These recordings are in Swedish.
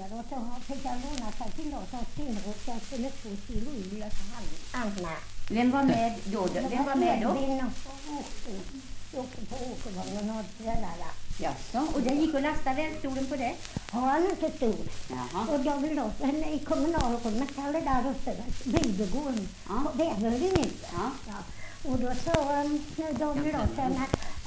och så fick jag låna sig till oss som kvinnor och jag skulle 2 kilo ull och Anna. Vem var med då? Vem var med då? Jag åkte på åkervagnen och trällarna. Jaså, och det gick att lasta välstolen på det? Ja, han är inte stor. Jaha. Och jag vill också, i kommunalrummet eller där uppe, Bygdegården, vägen ute. Ja. Och då sa de vill också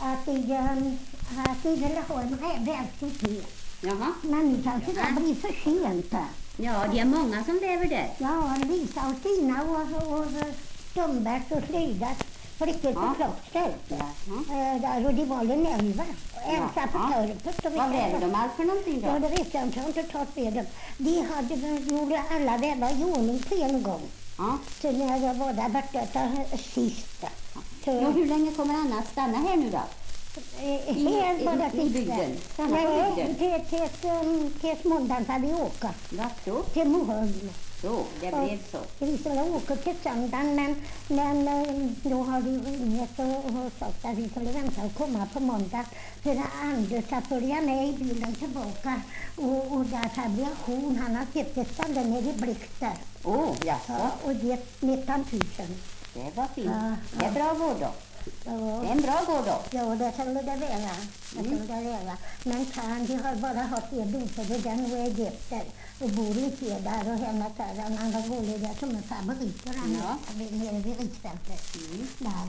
att vi ville ha en välstor till. Jaha. Men nu kanske det blir för sent. Ja, det är många som lever där. Ja, Lisa och Stina och Stumbert och Flygat. Riktigt på klockstället. Där, och det var en 11. Elsa på torpet. Vad vävde de allt för någonting då? Ja, det vet jag inte. Jag har inte tagit med dem. De hade gjort alla vävar i ordning på en gång. Ja. Så när jag var där borta sist. Så, Ja, hur länge kommer Anna att stanna här nu då? Här var det i bygden? Nej, till måndagen hade vi åka. Jaså? Till Moholm. Så, det blev så. Vi skulle åka till söndagen, men då har vi ringt och sagt att vi skulle vänta och komma på måndag. För Anders att följa med i bilen tillbaka och därför blir hon. Han har köpt ett ställe nere i Blixter. Jaså? Och det 19 000. Det var fint. Det är bra gård då. Det är en bra gård då. Ja, det skulle det vara. Men de har bara haft en dotter, den och Egypter. Och bor inte där och hennes en andra gård som en favorit på den nere vid Riksfältet. Där.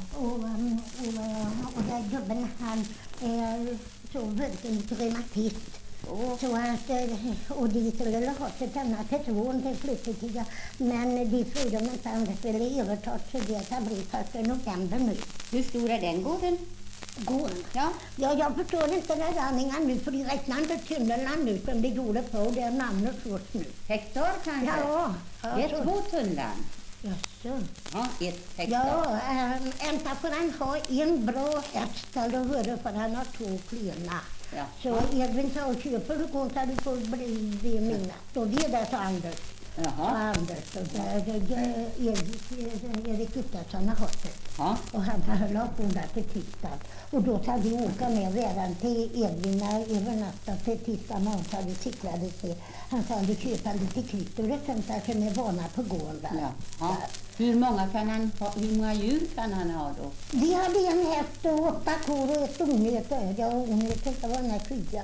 Och där gubben han är så väldigt reumatist. Så att, och de skulle ha till denna person till flyttetida. Men de trodde inte Anders ville överta så det kan bli 1 november nu. Hur stor är den gården? Gården? Ja, jag förstår inte den räkningen nu för de räknar inte tunnlarna nu som de gjorde på det namnet först nu. hektar kanske? Ja. Det är 2 tunnlar. Jaså? Ja, 1 hektar. Ja, ända för han har en bra hästar och hörde för han har 2 klena. Ja. Så Edvin sa och köper du går så du får bli det mina. Då det där så Anders. Jaha. Anders och Erik Gustafsson har hört det. Ja. Och han höll upp där till tisdag. Och då hade vi åka med redan till Edvin över natten till tisdag morgon så hade cyklade till. Han sa att vi köper lite kryddor och sånt där som är vana på gården där. Ja. Hur många djur kan han ha då? Vi hade en häst och 8 kor och ett ungnöte. Ja, ungnöte inte var den här krydda.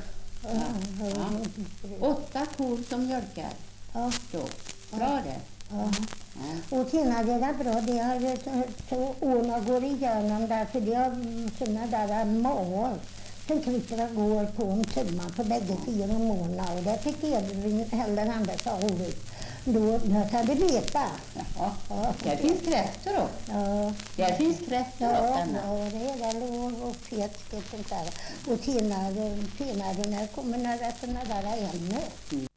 8 kor som mjölkar? Ja. Så. Bra det. Ja. Och sen är det bra, det har så årna går igenom där för det har såna där mal. Sen klipper går på en tumma på bägge 4 månader och det fick Edvin heller andra sa roligt. Då kan det veta. Ja. Där finns kräftor då. Ja. Där finns kräftor då. Ja, det är väl och fisk och sånt där. Och senare när kommer några sådana där ämnen.